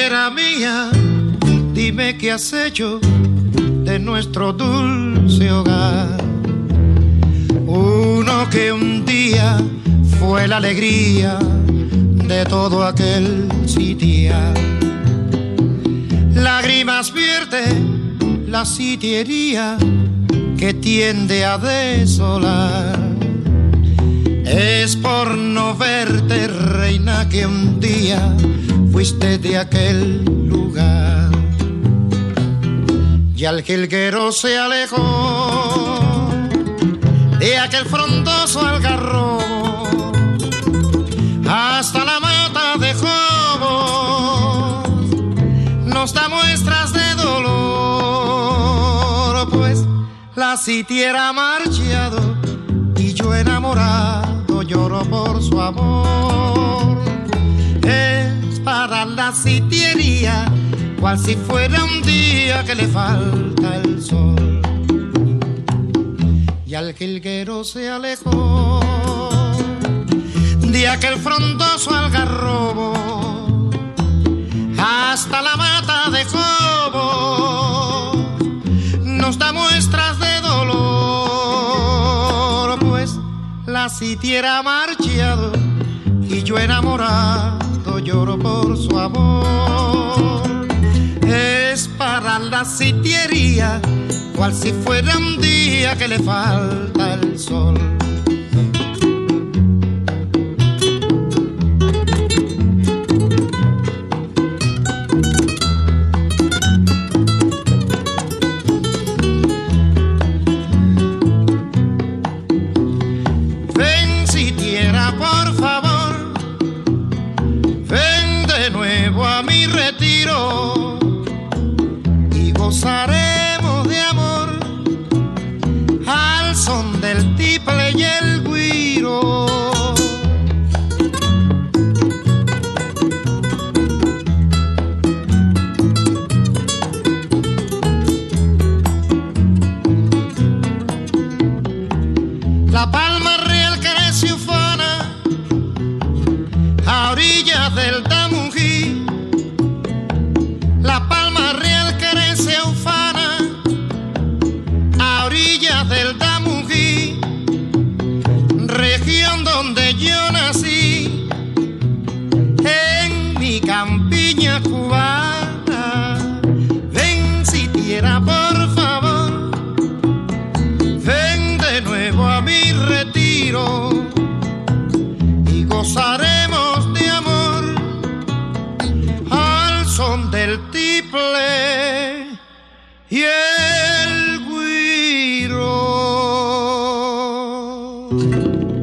tierra mía, dime qué has hecho de nuestro dulce hogar. Uno que un día fue la alegría de todo aquel sitial. Lágrimas vierte la sitiería que tiende a desolar. Es por no verte, reina, que un día fuiste de aquel lugar. Y al jilguero se alejó de aquel frondoso algarrobo hasta la mata de Jobos, nos da muestras de dolor, pues la sitiera ha marchado y yo enamorado lloro por su amor. Es para la sitiería cual si fuera un día que le falta el sol. Y al jilguero se alejó de aquel frondoso algarrobo hasta la mata de Jobos, nos da muestras de dolor, pues la sitiera ha marchado y yo enamorado lloro por su amor. Es para la sitiería cual si fuera un día que le falta el sol. Ven, sitiera, por favor, ven de nuevo a mi retiro y gozaremos de amor al son del tiple y el güiro. La palma real crece ufana a orillas del Tamují. La palma real crece ufana a orillas del Tamují, región donde yo nací, en mi campiña cubana. Ven, sitiera, por favor, ven de nuevo a mi retiro y gozaremos de amor al son del tiple y el güiro.